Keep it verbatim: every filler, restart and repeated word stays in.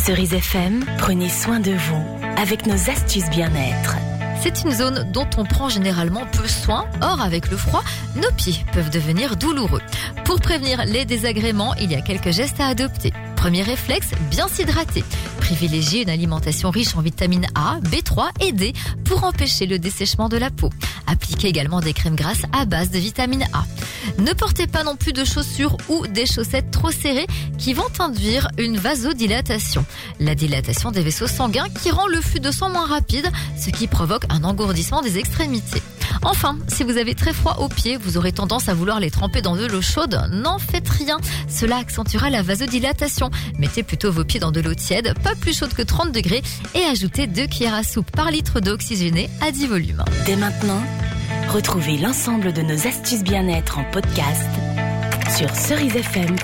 Cerise F M, prenez soin de vous avec nos astuces bien-être. C'est une zone dont on prend généralement peu soin. Or, avec le froid, nos pieds peuvent devenir douloureux. Pour prévenir les désagréments, il y a quelques gestes à adopter. Premier réflexe, bien s'hydrater. Privilégiez une alimentation riche en vitamines A, B trois et D pour empêcher le dessèchement de la peau. Appliquez également des crèmes grasses à base de vitamine A. Ne portez pas non plus de chaussures ou des chaussettes trop serrées qui vont induire une vasodilatation. La dilatation des vaisseaux sanguins qui rend le flux de sang moins rapide, ce qui provoque un engourdissement des extrémités. Enfin, si vous avez très froid aux pieds, vous aurez tendance à vouloir les tremper dans de l'eau chaude. N'en faites rien, cela accentuera la vasodilatation. Mettez plutôt vos pieds dans de l'eau tiède, pas plus chaude que trente degrés, et ajoutez deux cuillères à soupe par litre d'eau oxygénée à dix volumes. Dès maintenant, retrouvez l'ensemble de nos astuces bien-être en podcast sur cerise f m